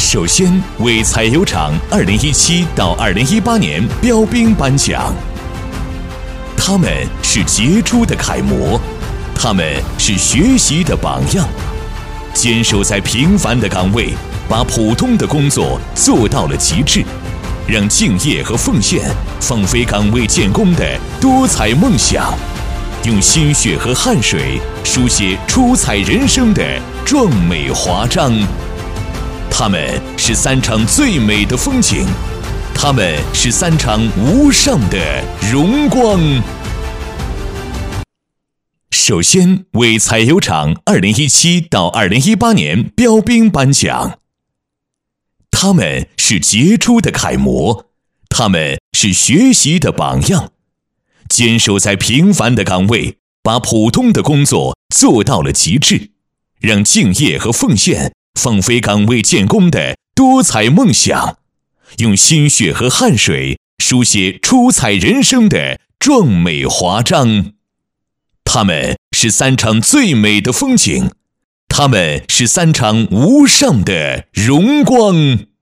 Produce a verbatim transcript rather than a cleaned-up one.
首先为采油厂二零一七到二零一八年标兵颁奖。他们是杰出的楷模，他们是学习的榜样，坚守在平凡的岗位，把普通的工作做到了极致，让敬业和奉献放飞岗位建功的多彩梦想，用心血和汗水书写出彩人生的壮美华章。他们是三场最美的风景，他们是三场无上的荣光。首先为采油厂二零一七到二零一八年标兵颁奖。他们是杰出的楷模，他们是学习的榜样，坚守在平凡的岗位，把普通的工作做到了极致，让敬业和奉献放飞岗位建功的多彩梦想，用心血和汗水书写出彩人生的壮美华章。他们是三场最美的风景，他们是三场无上的荣光。